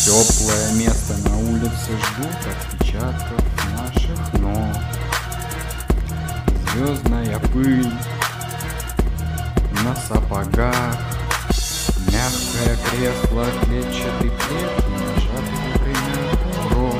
Теплое место на улице ждут отпечатков наших ног. Звездная пыль на сапогах, мягкое кресло, клетчатый плед, нажатый время урок.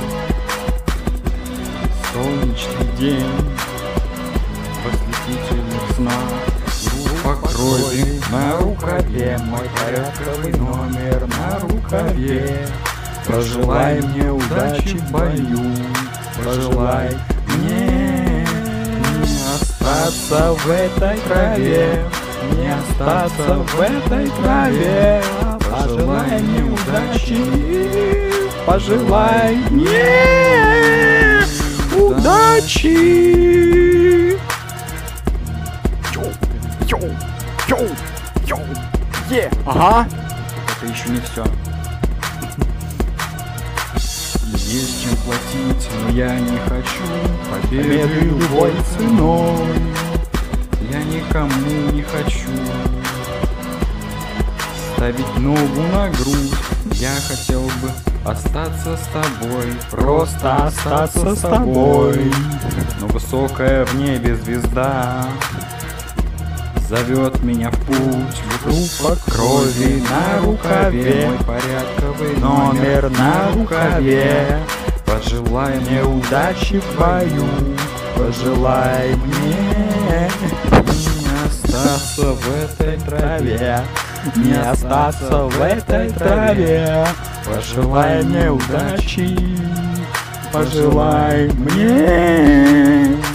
Солнечный день в ослепительных снах, группа крови на рукаве, мой порядковый номер на рукаве. Пожелай мне удачи в бою, пожелай мне не остаться в этой траве, не остаться в этой траве. Пожелай мне удачи, пожелай мне удачи. Ага. Это еще не все. Есть чем платить, но я не хочу победы любой ценой. Я никому не хочу ставить ногу на грудь. Я хотел бы остаться с тобой, просто остаться с тобой. Но высокая в небе звезда зовет меня в путь. Группа крови на рукаве, мой порядковый номер на рукаве. Пожелай мне удачи в бою, пожелай мне не остаться в этой траве, не остаться в этой траве. Пожелай мне удачи, пожелай мне